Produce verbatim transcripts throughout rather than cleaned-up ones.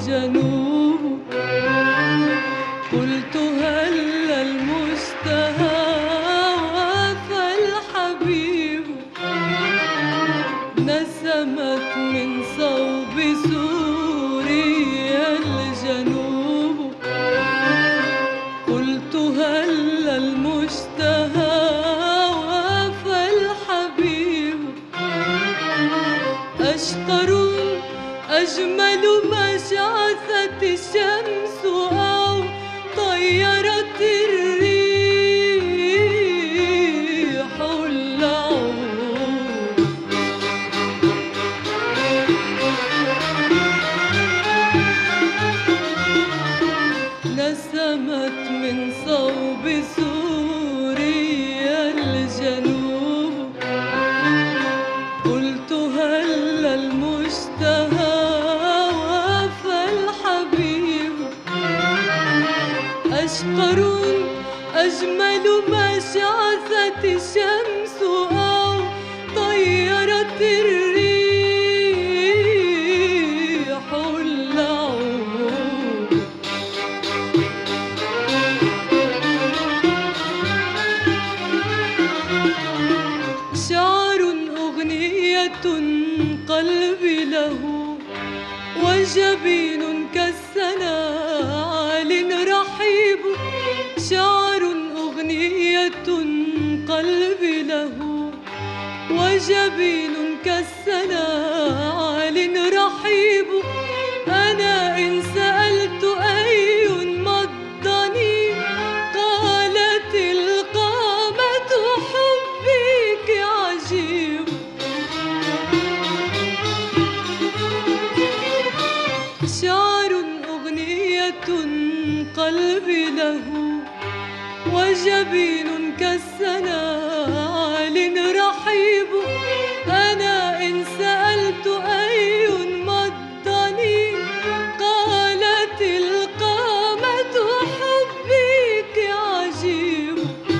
الجنوب. قلت هل المشتهى وافى الحبيب، نسمت من صوب سوريا الجنوب. قلت هل المشتهى وافى الحبيب، أشقر أجمل ما شعثت الشمس أو طيرت الريح اللعوب. نسمت من صوب سوريا الجنوب. قلت هل المشتهى وافى الحبيب، أشقر أجمل ما شعثت الشمس أو طيرت الريح اللعوب. شعر أغنية قلبي له، وجبين كالسنا عال رحيب. شعر أغنية قلبي له، وجبين كالسنا عال رحيب. أنا إن سألت أي مضني، قالت القامة حبك عجيب. شعر أغنية قلبي له، وجبين كالسنا عال رحيب. أنا إن سألت أي مضني، قالت القامة حبك عجيب.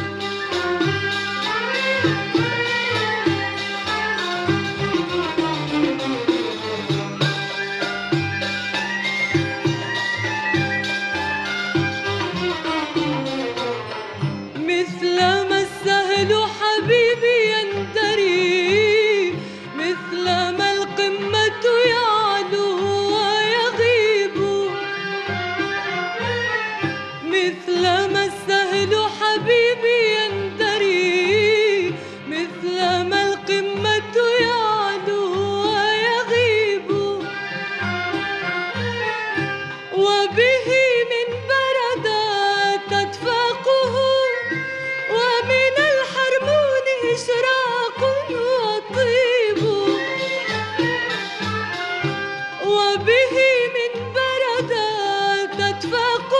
مثلما السهل حبيبي يندري، مثلما القمة يعلو ويغيب. مثلما السهل حبيبي يندري، مثلما القمة يعلو ويغيب. وبه من بردات تدفقه، ومن الحرمون إشراق وطيب. وبه من بردات تدفقه،